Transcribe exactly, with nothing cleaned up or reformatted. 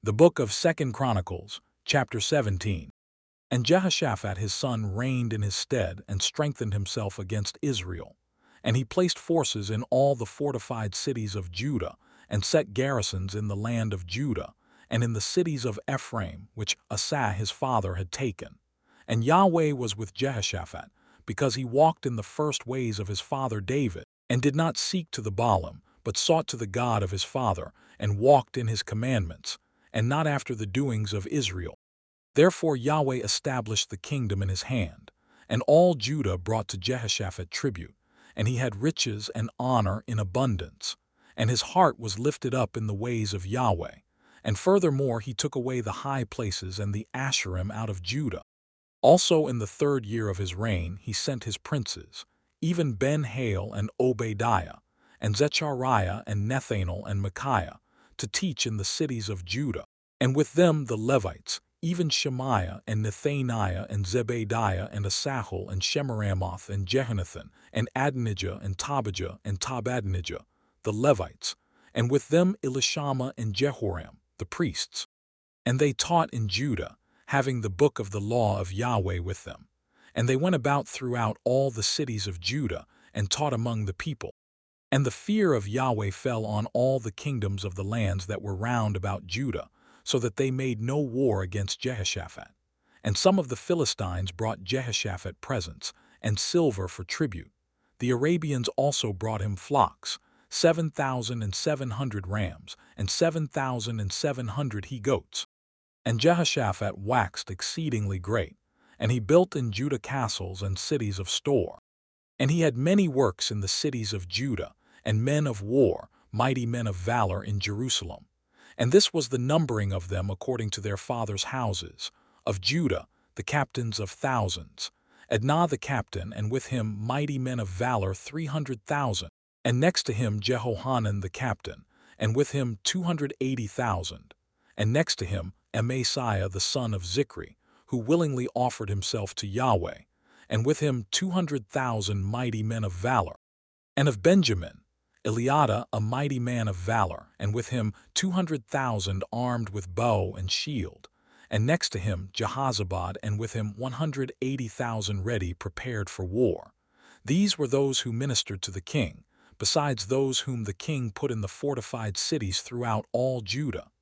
The book of Second Chronicles, chapter seventeen. And Jehoshaphat his son reigned in his stead and strengthened himself against Israel. And he placed forces in all the fortified cities of Judah, and set garrisons in the land of Judah, and in the cities of Ephraim, which Asa his father had taken. And Yahweh was with Jehoshaphat, because he walked in the first ways of his father David, and did not seek to the Baalim, but sought to the God of his father, and walked in his commandments, and not after the doings of Israel. Therefore Yahweh established the kingdom in his hand, and all Judah brought to Jehoshaphat tribute, and he had riches and honor in abundance, and his heart was lifted up in the ways of Yahweh. And furthermore he took away the high places and the Asherim out of Judah. Also in the third year of his reign he sent his princes, even Ben-Hail and Obadiah, and Zechariah and Nethanel and Micaiah, to teach in the cities of Judah, and with them the Levites, even Shemaiah and Nethaniah and Zebadiah and Asahel and Shemiramoth and Jehonathan and Adonijah and Tobijah and Tobadonijah, the Levites, and with them Elishama and Jehoram, the priests. And they taught in Judah, having the book of the law of Yahweh with them. And they went about throughout all the cities of Judah, and taught among the people. And the fear of Yahweh fell on all the kingdoms of the lands that were round about Judah, so that they made no war against Jehoshaphat. And some of the Philistines brought Jehoshaphat presents, and silver for tribute. The Arabians also brought him flocks, seven thousand and seven hundred rams, and seven thousand and seven hundred he-goats. And Jehoshaphat waxed exceedingly great, and he built in Judah castles and cities of store. And he had many works in the cities of Judah, and men of war, mighty men of valor in Jerusalem. And this was the numbering of them according to their fathers' houses. Of Judah, the captains of thousands, Adnah the captain, and with him mighty men of valor three hundred thousand. And next to him Jehohanan the captain, and with him two hundred eighty thousand. And next to him Amasiah the son of Zichri, who willingly offered himself to Yahweh, and with him two hundred thousand mighty men of valor. And of Benjamin, Eliada a mighty man of valor, and with him two hundred thousand armed with bow and shield. And next to him Jehozabad, and with him one hundred eighty thousand ready prepared for war. These were those who ministered to the king, besides those whom the king put in the fortified cities throughout all Judah.